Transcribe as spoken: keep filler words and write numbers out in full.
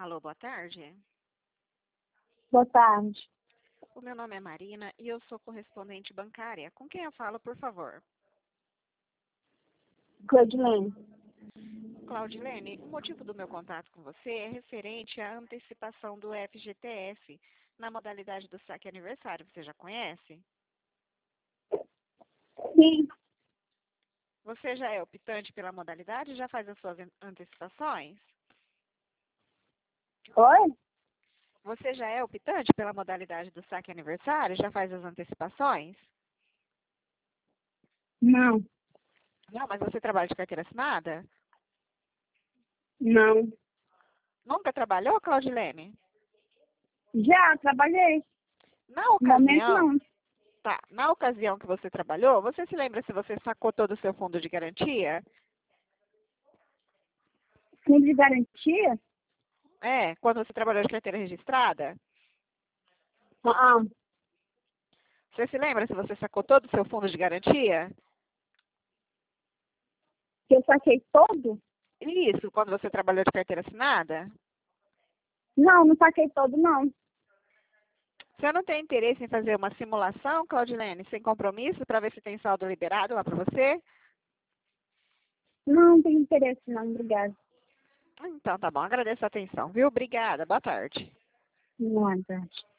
Alô, boa tarde. Boa tarde. O meu nome é Marina e eu sou correspondente bancária. Com quem eu falo, por favor? Claudilene. Claudilene, o motivo do meu contato com você é referente à antecipação do F G T S na modalidade do saque aniversário. Você já conhece? Sim. Você já é optante pela modalidade e já faz as suas antecipações? Oi? Você já é optante pela modalidade do saque aniversário? Já faz as antecipações? Não. Não, mas você trabalha de carteira assinada? Não. Nunca trabalhou, Claudilene? Já trabalhei. Na No momento ocasião, não. tá, na ocasião que você trabalhou, você se lembra se você sacou todo o seu fundo de garantia? Fundo de garantia? É, quando você trabalhou de carteira registrada? Ah, Você se lembra se você sacou todo o seu fundo de garantia? que eu saquei todo? Isso, quando você trabalhou de carteira assinada? Não, não saquei todo, não. Você não tem interesse em fazer uma simulação, Claudilene, sem compromisso, para ver se tem saldo liberado lá para você? Não, não tenho interesse, não. Obrigada. Então, tá bom, agradeço a atenção, viu? Obrigada, boa tarde. Não, é verdade.